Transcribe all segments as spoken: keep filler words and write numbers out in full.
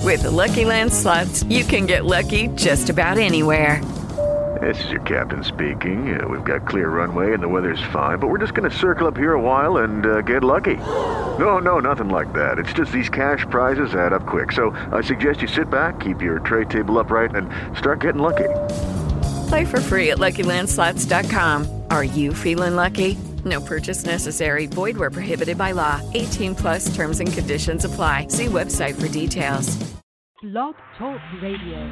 With the Lucky Land Slots, you can get lucky just about anywhere. This is your captain speaking. Uh, we've got clear runway and the weather's fine, but we're just going to circle up here a while and uh, get lucky. No, no, nothing like that. It's just these cash prizes add up quick. So I suggest you sit back, keep your tray table upright, and start getting lucky. Play for free at Lucky Land Slots dot com. Are you feeling lucky? No purchase necessary. Void where prohibited by law. eighteen plus terms and conditions apply. See website for details. Blog Talk Radio.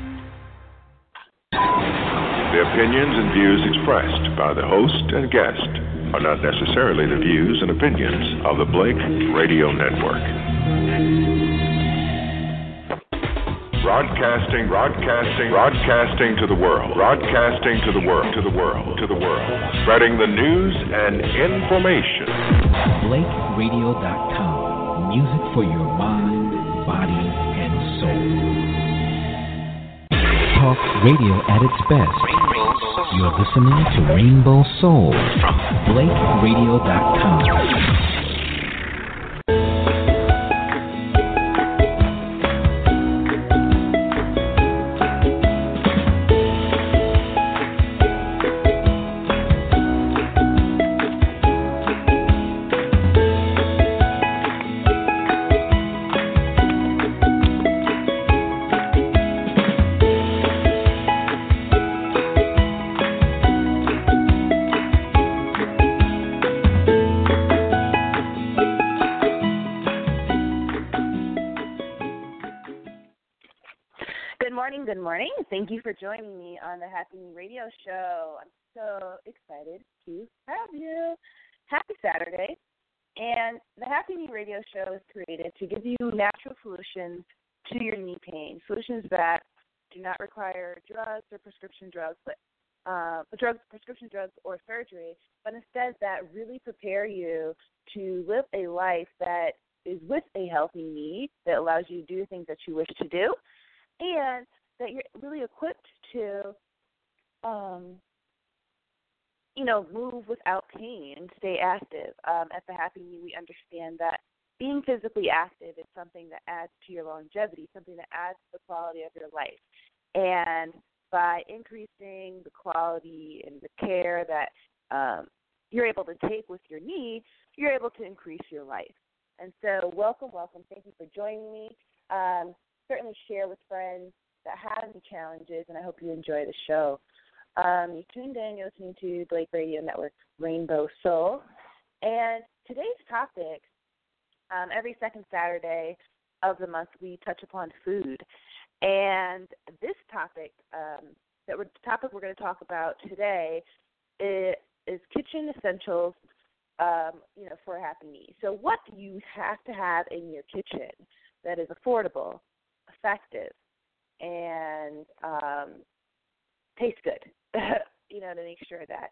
The opinions and views expressed by the host and guest are not necessarily the views and opinions of the Blake Radio Network. Broadcasting, broadcasting, broadcasting to the world, broadcasting to the world, to the world, to the world, spreading the news and information. Blake Radio dot com. Music for your mind, body, and soul. Talk radio at its best. You're listening to Rainbow Soul from Blake Radio dot com. Good morning. Thank you for joining me on the Happy Me Radio Show. I'm so excited to have you. Happy Saturday. And the Happy Me Radio Show is created to give you natural solutions to your knee pain, solutions that do not require drugs or prescription drugs, but uh, drugs, prescription drugs or surgery, but instead that really prepare you to live a life that is with a healthy knee, that allows you to do things that you wish to do, and that you're really equipped to, um, you know, move without pain and stay active. Um, at the Happy Me, we understand that being physically active is something that adds to your longevity, something that adds to the quality of your life. And by increasing the quality and the care that um, you're able to take with your knee, you're able to increase your life. And so welcome, welcome. Thank you for joining me. Um, certainly share with friends that have any challenges, and I hope you enjoy the show. Um, you tuned in, you're listening to Blake Radio Network's Rainbow Soul. And today's topic, um, every second Saturday of the month, we touch upon food. And this topic, um, that we're, the topic we're going to talk about today is, is kitchen essentials, um, you know, for a happy me. So what do you have to have in your kitchen that is affordable, effective, and um, tastes good, you know, to make sure that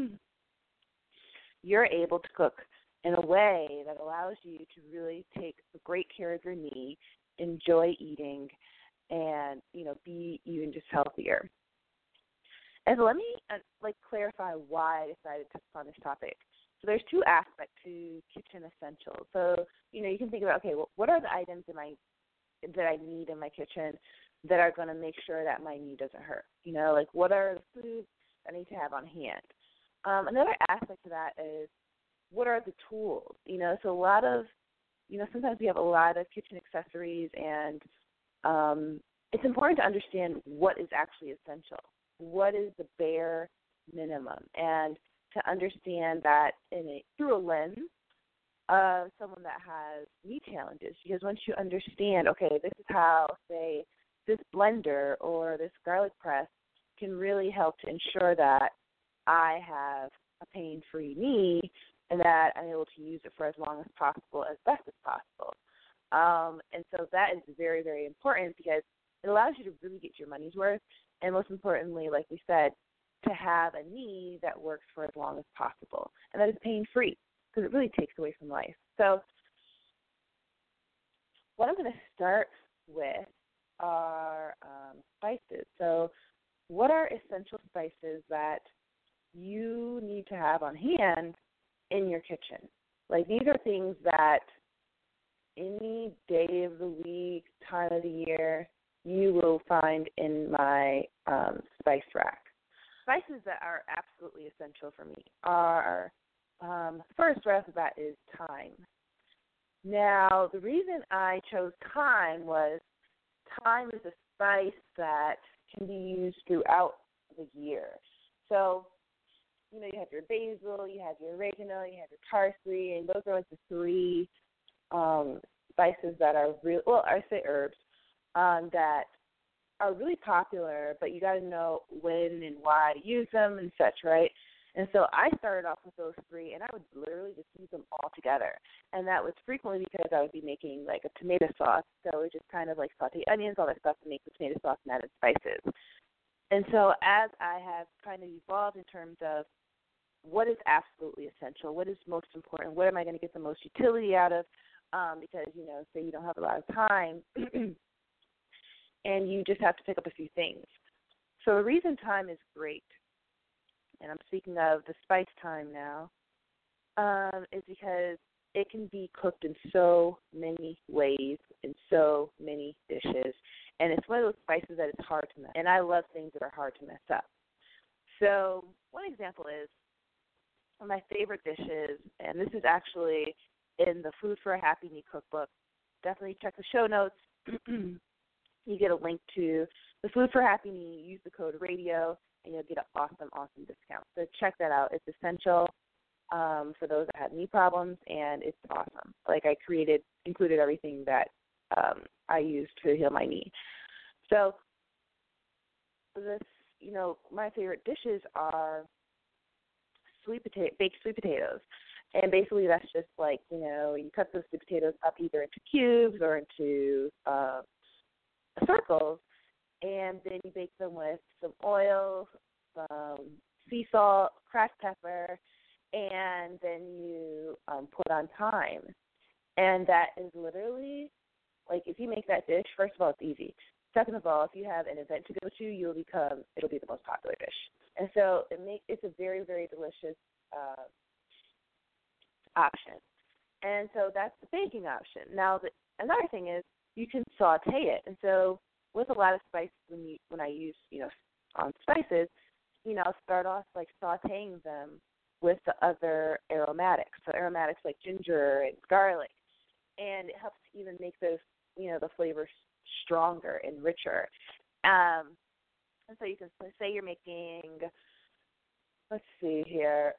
you're able to cook in a way that allows you to really take great care of your knee, enjoy eating, and, you know, be even just healthier. And so let me, uh, like, clarify why I decided to touch on this topic. So there's two aspects to kitchen essentials. So, you know, you can think about, okay, well, what are the items in my that I need in my kitchen that are going to make sure that my knee doesn't hurt? You know, like what are the foods I need to have on hand? Um, another aspect to that is what are the tools? You know, so a lot of, you know, sometimes we have a lot of kitchen accessories, and um, it's important to understand what is actually essential. What is the bare minimum? And to understand that in a, through a lens of someone that has knee challenges, because once you understand, okay, this is how, say, this blender or this garlic press can really help to ensure that I have a pain-free knee and that I'm able to use it for as long as possible, as best as possible. Um, and so that is very, very important because it allows you to really get your money's worth, and most importantly, like we said, to have a knee that works for as long as possible, and that is pain-free because it really takes away from life. So what I'm going to start with are um, spices. So what are essential spices that you need to have on hand in your kitchen? Like, these are things that any day of the week, time of the year, you will find in my um, spice rack. Spices that are absolutely essential for me are, um, first right off the bat is thyme. Now, the reason I chose thyme was thyme is a spice that can be used throughout the year. So, you know, you have your basil, you have your oregano, you have your parsley, and those are like the three um, spices that are real. Well, I say herbs um, that are really popular, but you got to know when and why to use them and such, right? And so I started off with those three, and I would literally just use them all together. And that was frequently because I would be making like a tomato sauce, so it just kind of like saute onions, all that stuff to make the tomato sauce and added spices. And so as I have kind of evolved in terms of what is absolutely essential, what is most important, what am I going to get the most utility out of, um, because, you know, say you don't have a lot of time and you just have to pick up a few things. So the reason thyme is great, and I'm speaking of the spice thyme now, um, is because it can be cooked in so many ways, in so many dishes, and it's one of those spices that is hard to mess, and I love things that are hard to mess up. So one example is one of my favorite dishes, and this is actually in the Food for a Happy Me cookbook. Definitely check the show notes. You get a link to the Food for Happy Me. Use the code radio, and you'll get an awesome, awesome discount. So check that out. It's essential um, for those that have knee problems, and it's awesome. Like I created, included everything that um, I use to heal my knee. So this, you know, my favorite dishes are sweet potato, baked sweet potatoes. And basically that's just like, you know, you cut those sweet potatoes up either into cubes or into uh, circles, and then you bake them with some oil, some sea salt, cracked pepper, and then you um, put on thyme. And that is literally, like, if you make that dish, first of all, it's easy. Second of all, if you have an event to go to, you'll become, it'll be the most popular dish. And so it make, it's a very, very delicious uh, option. And so that's the baking option. Now, the, another thing is you can saute it. And so with a lot of spices, when you when I use, you know, on spices, you know, I'll start off like sauteing them with the other aromatics. So aromatics like ginger and garlic. And it helps to even make those, you know, the flavors stronger and richer. Um, and so you can say you're making, let's see here,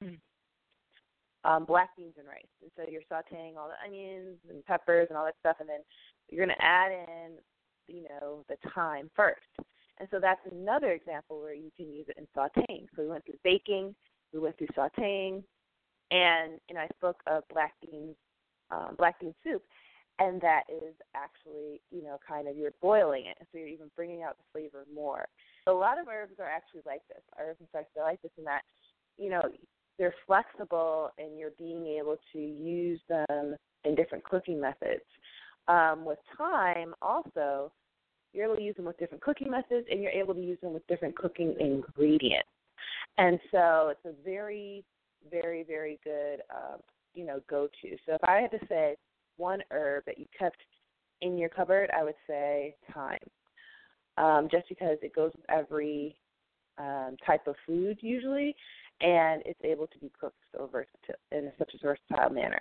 um, black beans and rice. And so you're sauteing all the onions and peppers and all that stuff, and then you're going to add in, you know, the thyme first. And so that's another example where you can use it in sauteing. So we went through baking, we went through sauteing, and, and I spoke of black beans, um, black bean soup. And that is actually, you know, kind of you're boiling it, so you're even bringing out the flavor more. A lot of herbs are actually like this. Herbs and spices are like this in that, you know, they're flexible and you're being able to use them in different cooking methods. Um, with thyme, also, you're able to use them with different cooking methods, and you're able to use them with different cooking ingredients. And so it's a very, very, very good, um, you know, go-to. So if I had to say one herb that you kept in your cupboard, I would say thyme, um, just because it goes with every um, type of food usually, and it's able to be cooked so versatile in such a versatile manner.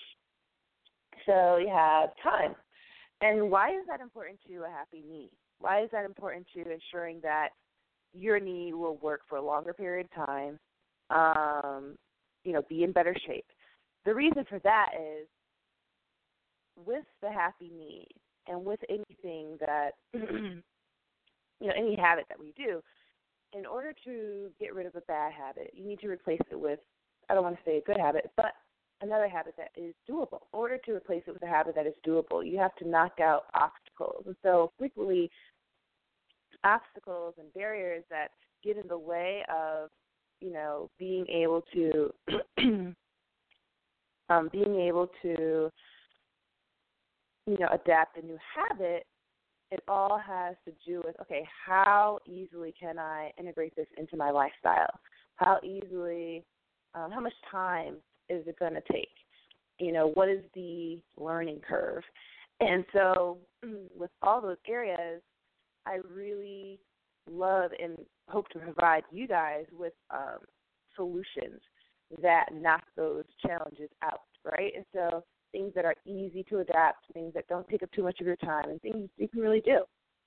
So you have thyme. And why is that important to a happy knee? Why is that important to ensuring that your knee will work for a longer period of time, um, you know, be in better shape? The reason for that is with the happy knee and with anything that, you know, any habit that we do, in order to get rid of a bad habit, you need to replace it with, I don't want to say a good habit, but another habit that is doable. In order to replace it with a habit that is doable, you have to knock out obstacles. And so frequently obstacles and barriers that get in the way of, you know, being able to, um, being able to, you know, adapt a new habit, it all has to do with, okay, how easily can I integrate this into my lifestyle? How easily, um, how much time is it going to take? You know, what is the learning curve? And so with all those areas, I really love and hope to provide you guys with um, solutions that knock those challenges out, right? And so things that are easy to adapt, things that don't take up too much of your time, and things you can really do.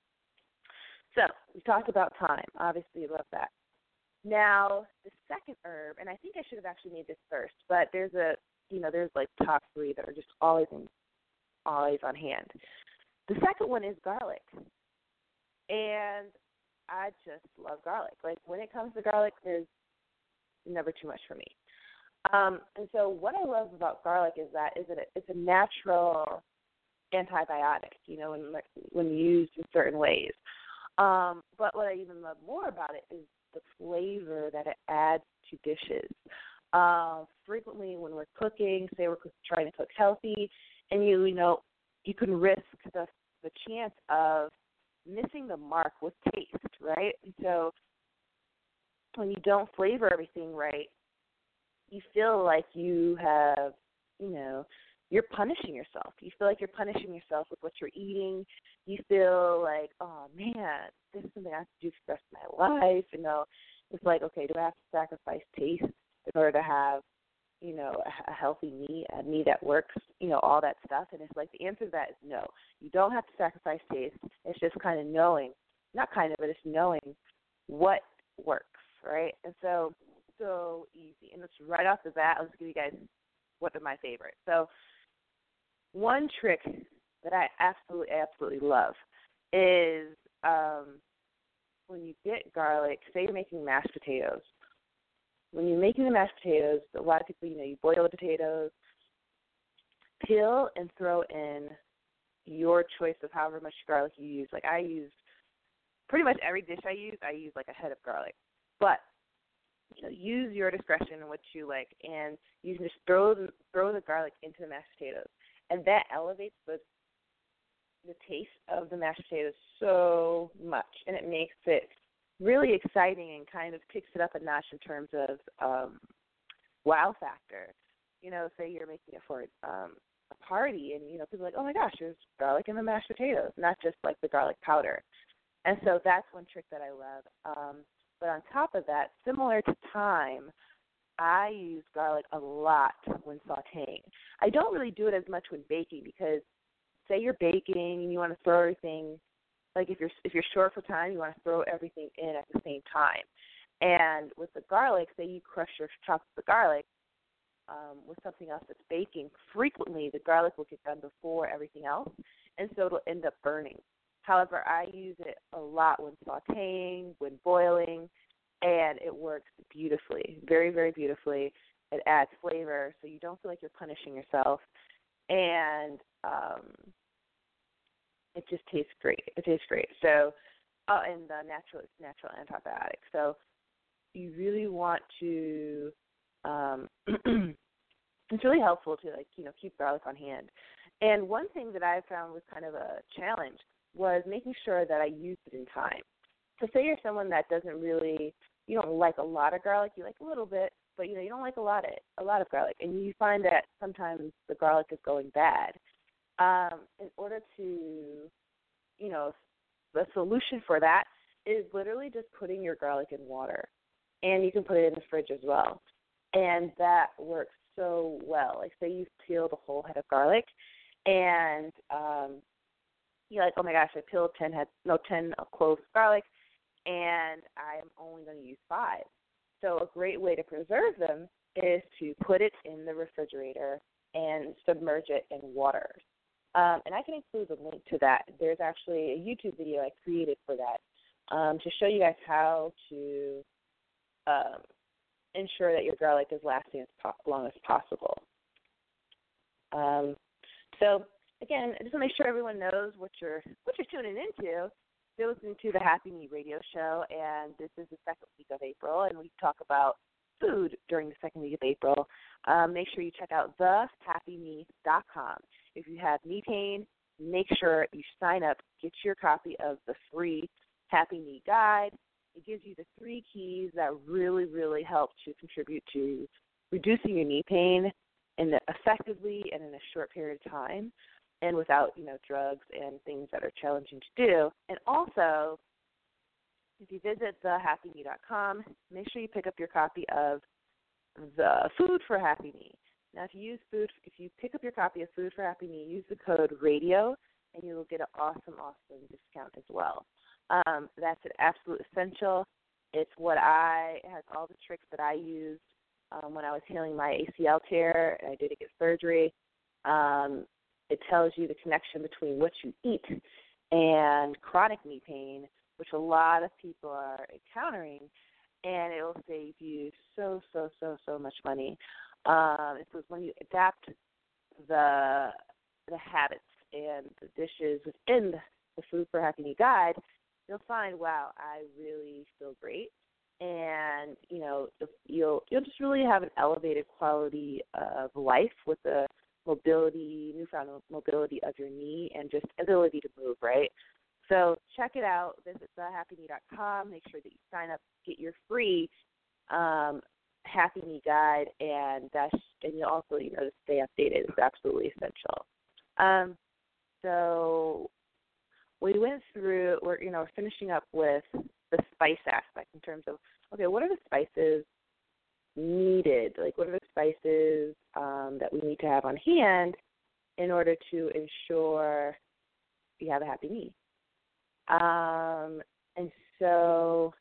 So we talked about time. Obviously, love that. Now, the second herb, and I think I should have actually made this first, but there's a, you know, there's like top three that are just always in, always on hand. The second one is garlic. And I just love garlic. Like, when it comes to garlic, there's never too much for me. Um, and so what I love about garlic is that is it it's a natural antibiotic, you know, when, when used in certain ways. Um, but what I even love more about it is the flavor that it adds to dishes. Uh, frequently when we're cooking, say we're trying to cook healthy, and you, you know, you can risk the the chance of missing the mark with taste, right? And so when you don't flavor everything right, you feel like you have, you know, you're punishing yourself. You feel like you're punishing yourself with what you're eating. You feel like, oh, man, this is something I have to do for the rest of my life. You know, it's like, okay, do I have to sacrifice taste in order to have, you know, a, a healthy meat, a meat that works, you know, all that stuff? And it's like the answer to that is no. You don't have to sacrifice taste. It's just kind of knowing, not kind of, but it's knowing what works, right? And so, so easy. And it's right off the bat, I'll just give you guys what are my favorites. So one trick that I absolutely, absolutely love is um, when you get garlic, say you're making mashed potatoes. When you're making the mashed potatoes, a lot of people, you know, you boil the potatoes, peel and throw in your choice of however much garlic you use. Like I use, pretty much every dish I use, I use like a head of garlic. But, you know, use your discretion in what you like, and you can just throw the, throw the garlic into the mashed potatoes. And that elevates the the taste of the mashed potatoes so much, and it makes it really exciting and kind of picks it up a notch in terms of um, wow factor. You know, say you're making it for um, a party, and, you know, people are like, oh, my gosh, there's garlic in the mashed potatoes, not just like the garlic powder. And so that's one trick that I love. Um, but on top of that, similar to thyme, I use garlic a lot when sautéing. I don't really do it as much when baking because, say you're baking and you want to throw everything, like if you're if you're short for time, you want to throw everything in at the same time. And with the garlic, say you crush your chop the garlic um, with something else that's baking, frequently the garlic will get done before everything else, and so it'll end up burning. However, I use it a lot when sautéing, when boiling, and it works beautifully, very, very beautifully. It adds flavor, so you don't feel like you're punishing yourself, and um, it just tastes great. It tastes great. So, oh, and the natural, it's natural antibiotic. So, you really want to. Um, it's really helpful to like you know keep garlic on hand. And one thing that I found was kind of a challenge was making sure that I used it in time. So, say you're someone that doesn't really, you don't like a lot of garlic, you like a little bit, but you know you don't like a lot of it, a lot of garlic, and you find that sometimes the garlic is going bad. Um, in order to, you know, the solution for that is literally just putting your garlic in water, and you can put it in the fridge as well, and that works so well. Like say you've peeled a whole head of garlic, and um, you're like, oh my gosh, I peeled ten head, no ten cloves of garlic, and I'm only going to use five. So a great way to preserve them is to put it in the refrigerator and submerge it in water. Um, and I can include a link to that. There's actually a YouTube video I created for that um, to show you guys how to um, ensure that your garlic is lasting as po- long as possible. Um, so again, I just want to make sure everyone knows what you're what you're tuning into. You're listening to the Happy Me Radio Show, and this is the second week of April, and we talk about food during the second week of April. Um, make sure you check out the happy me dot com. If you have knee pain, make sure you sign up, get your copy of the free Happy Knee Guide. It gives you the three keys that really, really help to contribute to reducing your knee pain in the, effectively and in a short period of time, and without, you know, drugs and things that are challenging to do. And also, if you visit the happy me dot com, make sure you pick up your copy of the Food for Happy Me. Now, if you use food, if you pick up your copy of Food for Happy Me, use the code RADIO, and you will get an awesome, awesome discount as well. Um, that's an absolute essential. It's what I it has all the tricks that I used um, when I was healing my A C L tear, and I did get surgery. Um, it tells you the connection between what you eat and chronic knee pain, which a lot of people are encountering, and it will save you so, so, so, so much money. Um, it says when you adapt the the habits and the dishes within the Food for Happy Me guide, you'll find, wow, I really feel great, and you know you'll you'll just really have an elevated quality of life with the mobility, newfound mobility of your knee, and just ability to move, right? So check it out. Visit the happy me dot com. Make sure that you sign up, get your free um, Happy Me guide, and that's and you also you know to stay updated is absolutely essential. Um, so we went through. We're you know we're finishing up with the spice aspect in terms of okay, what are the spices needed? Like, what are the spices um, that we need to have on hand in order to ensure you have a happy knee? Um, and so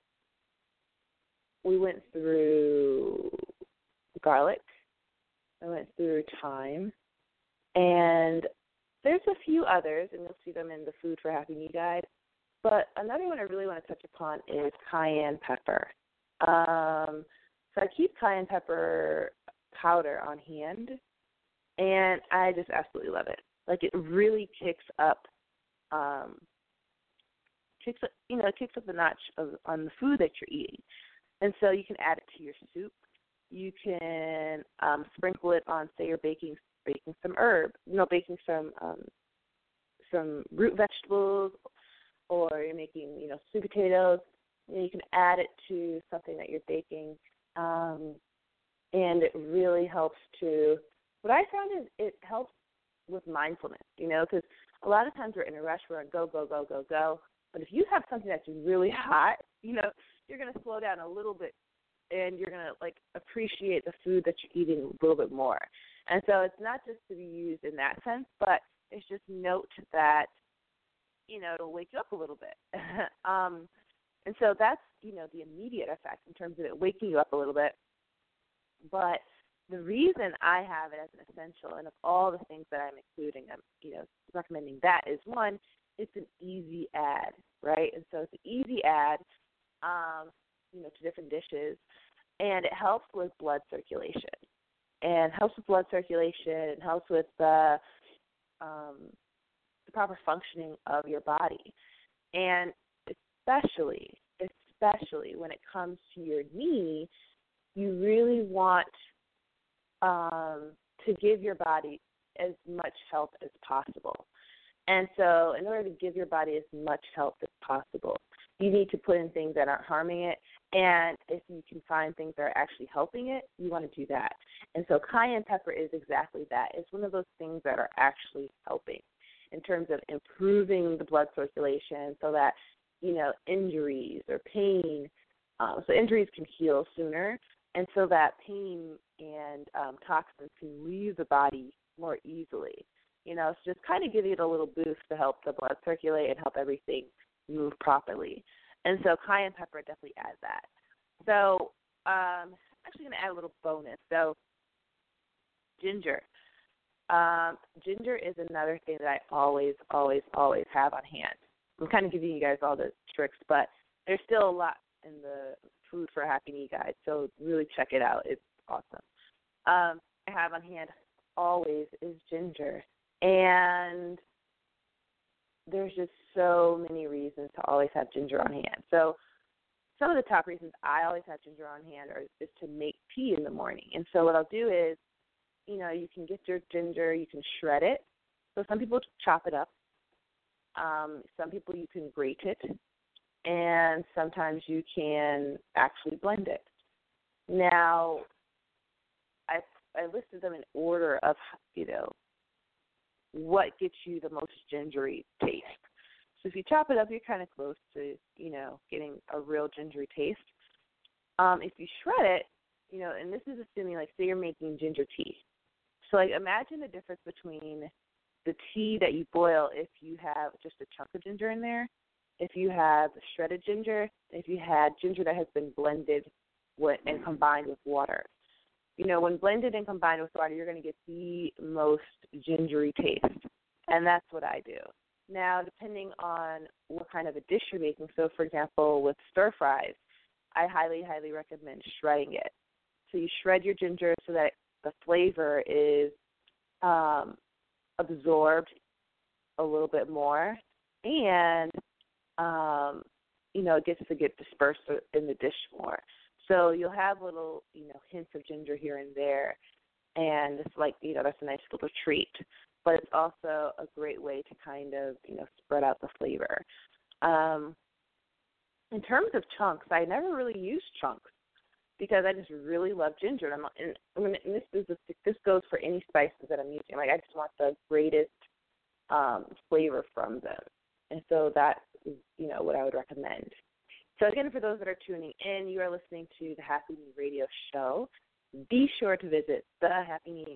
we went through garlic, I went through thyme, and there's a few others, and you'll see them in the Food for Happy Me guide. But another one I really want to touch upon is cayenne pepper. Um, so I keep cayenne pepper powder on hand, and I just absolutely love it. Like, it really kicks up um, kicks up, you know, it kicks up the notch of, on the food that you're eating. And so you can add it to your soup. You can um, sprinkle it on, say, you're baking baking some herb, you know, baking some um, some root vegetables, or you're making, you know, sweet potatoes. You know, you can add it to something that you're baking, um, and it really helps to. What I found is it helps with mindfulness, you know, because a lot of times we're in a rush, we're on go, go, go, go, go. But if you have something that's really hot, you know, you're going to slow down a little bit, and you're going to, like, appreciate the food that you're eating a little bit more. And so it's not just to be used in that sense, but it's just note that, you know, it'll wake you up a little bit. um, and so that's, you know, the immediate effect in terms of it waking you up a little bit. But the reason I have it as an essential, and of all the things that I'm including, I'm, you know, recommending that is, one, it's an easy add, right? And so it's an easy add, um, you know, to different dishes, and it helps with blood circulation, and helps with blood circulation, and helps with the, um, the proper functioning of your body, and especially, especially when it comes to your knee, you really want um, to give your body as much help as possible. And so in order to give your body as much help as possible, you need to put in things that aren't harming it. And if you can find things that are actually helping it, you want to do that. And so cayenne pepper is exactly that. It's one of those things that are actually helping in terms of improving the blood circulation so that, you know, injuries or pain, um, so injuries can heal sooner, and so that pain and um, toxins can leave the body more easily. You know, so just kind of give it a little boost to help the blood circulate and help everything move properly. And so cayenne pepper definitely adds that. So um, I'm actually going to add a little bonus. So ginger. Um, ginger is another thing that I always, always, always have on hand. I'm kind of giving you guys all the tricks, but there's still a lot in the Food for Happy Me guide, so really check it out. It's awesome. Um, I have on hand always is ginger. And there's just so many reasons to always have ginger on hand. So some of the top reasons I always have ginger on hand are is to make tea in the morning. And so what I'll do is, you know, you can get your ginger, you can shred it. So some people chop it up. Um, some people you can grate it. And sometimes you can actually blend it. Now, I I listed them in order of, you know, what gets you the most gingery taste. So if you chop it up, you're kind of close to, you know, getting a real gingery taste. Um, if you shred it, you know, and this is assuming, like, say you're making ginger tea. So, like, imagine the difference between the tea that you boil if you have just a chunk of ginger in there, if you have shredded ginger, if you had ginger that has been blended with, and combined with water. You know, when blended and combined with water, you're going to get the most gingery taste, and that's what I do. Now, depending on what kind of a dish you're making, so, for example, with stir fries, I highly, highly recommend shredding it. So you shred your ginger so that the flavor is um, absorbed a little bit more, and, um, you know, it gets to get dispersed in the dish more. So you'll have little, you know, hints of ginger here and there, and it's like, you know, that's a nice little treat. But it's also a great way to kind of, you know, spread out the flavor. Um, in terms of chunks, I never really used chunks because I just really love ginger. And, I'm, and, and this is a, this goes for any spices that I'm using. Like, I just want the greatest um, flavor from them. And so that is, you know, what I would recommend. So, again, for those that are tuning in, you are listening to the Happy Me Radio Show. Be sure to visit the Happy Me,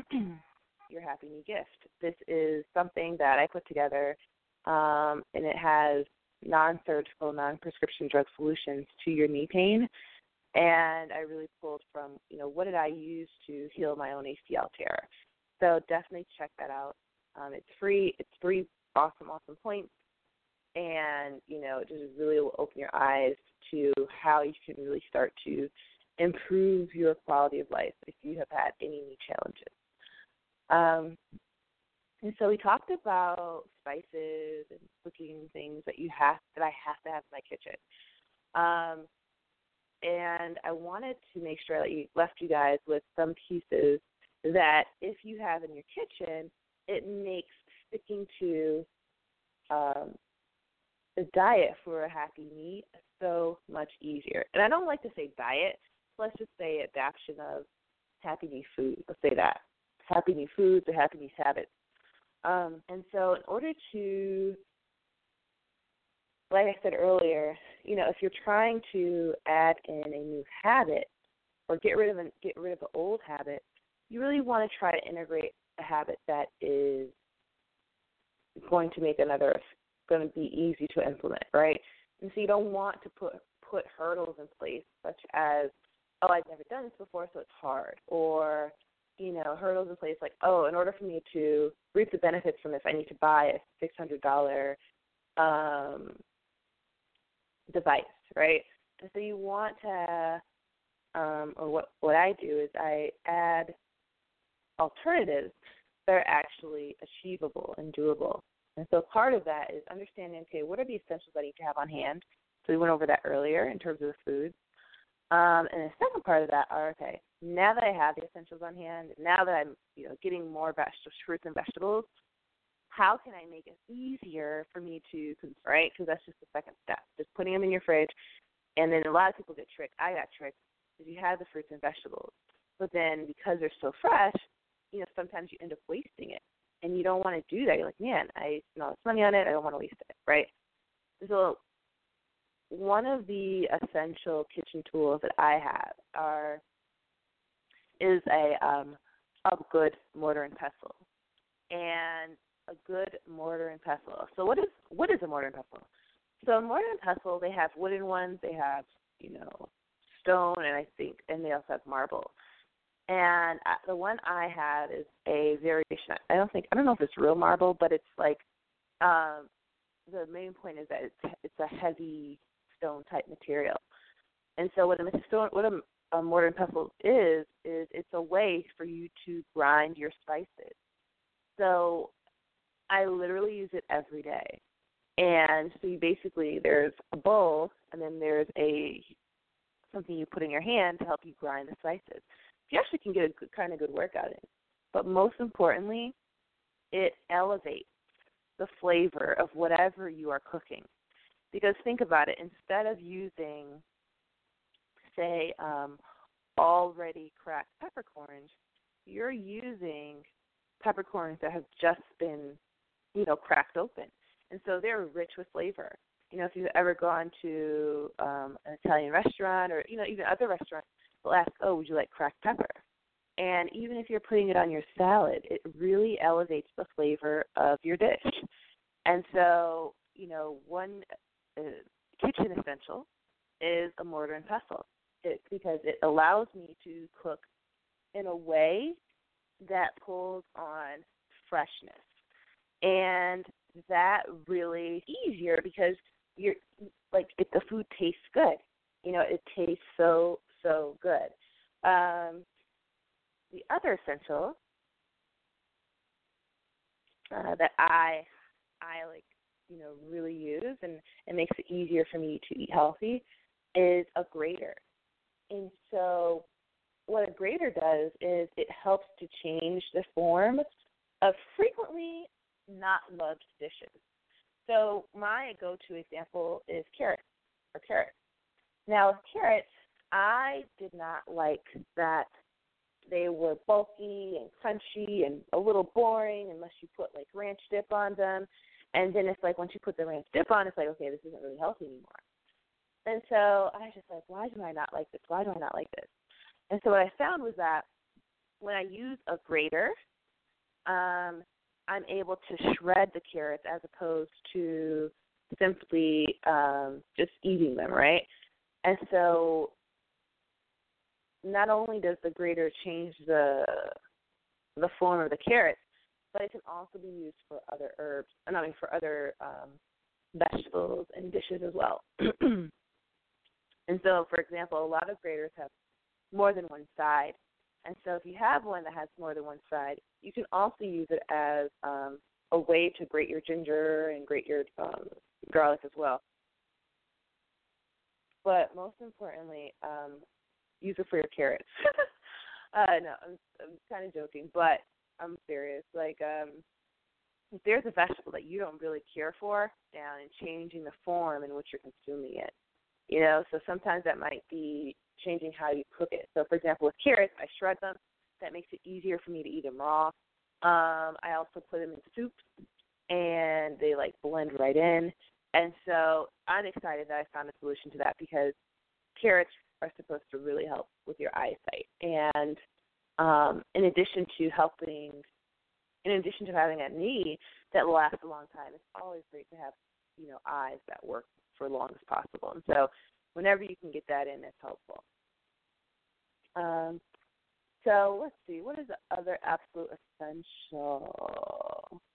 Your Happy Me Gift. This is something that I put together, um, and it has non-surgical, non-prescription drug solutions to your knee pain. And I really pulled from, you know, what did I use to heal my own A C L tear. So definitely check that out. Um, it's free. It's three awesome, awesome points. And, you know, it just really will open your eyes to how you can really start to improve your quality of life if you have had any knee challenges. Um, and so we talked about spices and cooking things that you have that I have to have in my kitchen. Um, and I wanted to make sure that you left you guys with some pieces that if you have in your kitchen, it makes sticking to um, the diet for a happy knee so much easier. And I don't like to say diet. Let's just say adaptation of happy knee food. Let's say that. Happy knee foods or happy knee habits. Um, and so in order to, like I said earlier, you know, if you're trying to add in a new habit or get rid of an, get rid of an old habit, you really want to try to integrate a habit that is going to make another, going to be easy to implement, right? And so you don't want to put put hurdles in place such as, oh, I've never done this before, so it's hard, or, you know, hurdles in place like, oh, in order for me to reap the benefits from this, I need to buy a six hundred dollars um, device, right? And so you want to, um, or what, what I do is I add alternatives that are actually achievable and doable. And so part of that is understanding, okay, what are the essentials I need to have on hand? So we went over that earlier in terms of the foods. Um, and the second part of that are, okay, now that I have the essentials on hand, now that I'm, you know, getting more vegetables, fruits and vegetables, how can I make it easier for me to consume, right? Because that's just the second step, just putting them in your fridge. And then a lot of people get tricked. I got tricked because you have the fruits and vegetables. But then because they're so fresh, you know, sometimes you end up wasting it. And you don't want to do that. You're like, man, I spent all this money on it. I don't want to waste it, right? So one of the essential kitchen tools that I have are is a um, a good mortar and pestle, and a good mortar and pestle. So what is what is a mortar and pestle? So mortar and pestle, they have wooden ones, they have, you know, stone, and I think, and they also have marble. And the one I have is a variation. I don't think I don't know if it's real marble, but it's like um, the main point is that it's it's a heavy stone type material. And so what a stone, what a, a mortar and pestle is, is it's a way for you to grind your spices. So I literally use it every day. And so you basically, there's a bowl, and then there's a something you put in your hand to help you grind the spices. You actually can get a good, kind of good workout in. But most importantly, it elevates the flavor of whatever you are cooking. Because think about it, instead of using, say, um, already cracked peppercorns, you're using peppercorns that have just been, you know, cracked open. And so they're rich with flavor. You know, if you've ever gone to um, an Italian restaurant or, you know, even other restaurants, they'll ask, oh, would you like cracked pepper? And even if you're putting it on your salad, it really elevates the flavor of your dish. And so, you know, one uh, kitchen essential is a mortar and pestle it, because it allows me to cook in a way that pulls on freshness. And that really is easier because you're like if the food tastes good. You know, it tastes so, so good. Um, the other essential uh, that I I like, you know, really use and it makes it easier for me to eat healthy is a grater. And so what a grater does is it helps to change the form of frequently not loved dishes. So my go-to example is carrots or carrots. Now with carrots, I did not like that they were bulky and crunchy and a little boring unless you put like ranch dip on them. And then it's like once you put the ranch dip on, it's like, okay, this isn't really healthy anymore. And so I was just like, why do I not like this? Why do I not like this? And so what I found was that when I use a grater, um, I'm able to shred the carrots as opposed to simply um, just eating them, right? And so not only does the grater change the the form of the carrots, but it can also be used for other herbs, I mean for other um, vegetables and dishes as well. And so, for example, a lot of graters have more than one side. And so if you have one that has more than one side, you can also use it as um, a way to grate your ginger and grate your um, garlic as well. But most importantly, um, use it for your carrots. uh, no, I'm, I'm kind of joking, but I'm serious. Like, um, if there's a vegetable that you don't really care for, down and changing the form in which you're consuming it. You know, so sometimes that might be changing how you cook it. So, for example, with carrots, I shred them. That makes it easier for me to eat them raw. Um, I also put them in soups, and they, like, blend right in. And so I'm excited that I found a solution to that because carrots are supposed to really help with your eyesight. And um, in addition to helping, in addition to having a knee that lasts a long time, it's always great to have, you know, eyes that work for as long as possible. And so whenever you can get that in, that's helpful. Um, so let's see, what is the other absolute essential?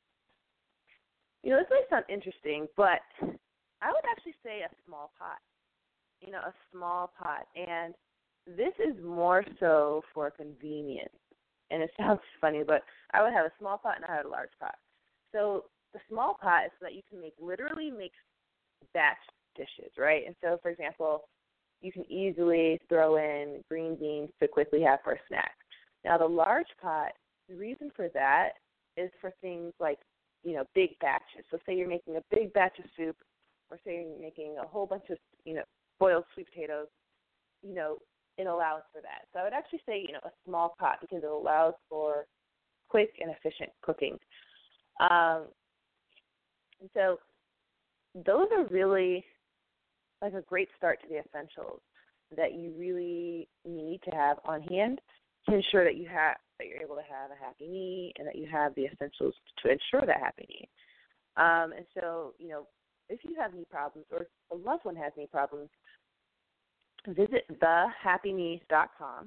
You know, this may sound interesting, but I would actually say a small pot. You know, a small pot. And this is more so for convenience. And it sounds funny, but I would have a small pot and I had a large pot. So the small pot is so that you can make literally make batch dishes, right? And so, for example, you can easily throw in green beans to quickly have for a snack. Now, the large pot, the reason for that is for things like, you know, big batches. So say you're making a big batch of soup, or say you're making a whole bunch of, you know, boiled sweet potatoes, you know, it allows for that. So I would actually say, you know, a small pot because it allows for quick and efficient cooking. Um, and so those are really like a great start to the essentials that you really need to have on hand to ensure that you have that you're able to have a happy knee and that you have the essentials to ensure that happy knee. Um, and so, you know, if you have knee problems or a loved one has knee problems, visit the happy knees dot com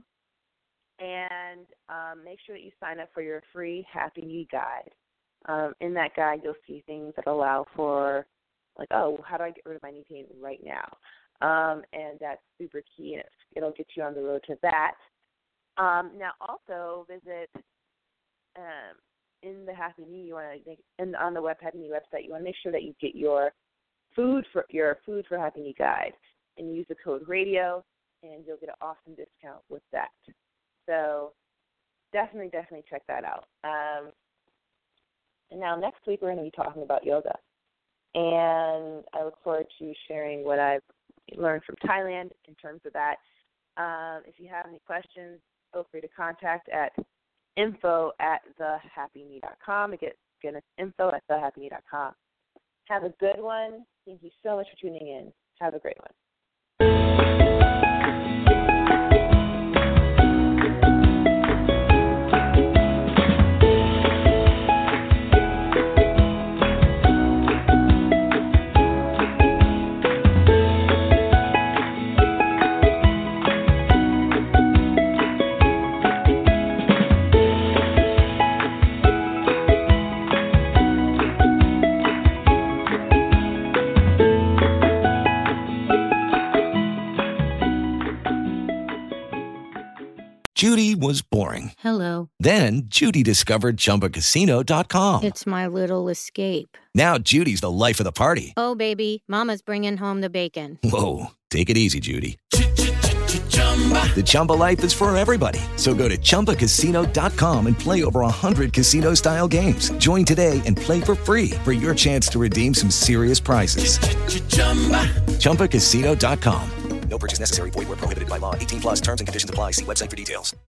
and um, make sure that you sign up for your free Happy Knee Guide. Um, in that guide, you'll see things that allow for, like, oh, how do I get rid of my knee pain right now? Um, and that's super key, and it'll get you on the road to that. Um, now, also visit um, in the Happy Knee. You want to make, and on the web Happy Knee website, you want to make sure that you get your food for your food for Happy Knee guide, and use the code radio, and you'll get an awesome discount with that. So definitely, definitely check that out. Um, and now next week we're going to be talking about yoga, and I look forward to sharing what I've learned from Thailand in terms of that. Um, if you have any questions, feel free to contact at info at the happy me dot com. Again, it's info at the happy me dot com. Have a good one. Thank you so much for tuning in. Have a great one. Judy was boring. Hello. Then Judy discovered Chumba Casino dot com. It's my little escape. Now Judy's the life of the party. Oh, baby, mama's bringing home the bacon. Whoa, take it easy, Judy. The Chumba life is for everybody. So go to Chumba Casino dot com and play over one hundred casino-style games. Join today and play for free for your chance to redeem some serious prizes. Chumba Casino dot com. No purchase necessary. Void where prohibited by law. eighteen plus terms and conditions apply. See website for details.